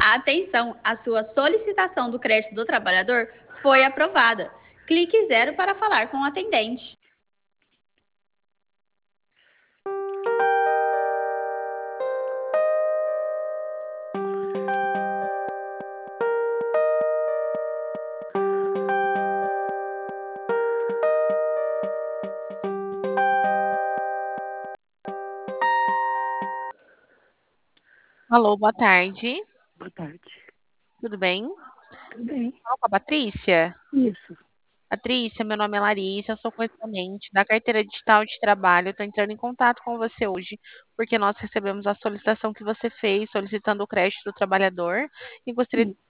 Atenção, a sua solicitação do crédito do trabalhador foi aprovada. Clique zero para falar com o atendente. Alô, boa tarde. Boa tarde. Tudo bem? Tudo bem? Fala com a Patrícia. Isso. Patrícia, meu nome é Larissa, eu sou correspondente da Carteira Digital de Trabalho. Estou entrando em contato com você hoje, porque nós recebemos a solicitação que você fez solicitando o crédito do trabalhador e gostaria de Sim.